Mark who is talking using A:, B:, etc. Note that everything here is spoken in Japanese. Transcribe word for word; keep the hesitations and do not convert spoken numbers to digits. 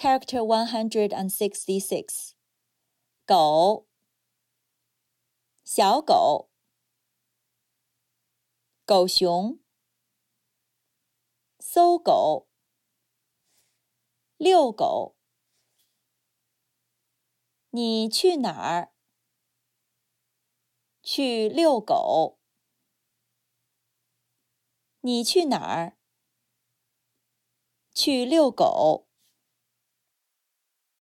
A: Character one hundred sixty-six. 狗，小狗，狗熊，搜狗，遛狗。你去哪儿？去遛狗。你去哪儿？去遛狗。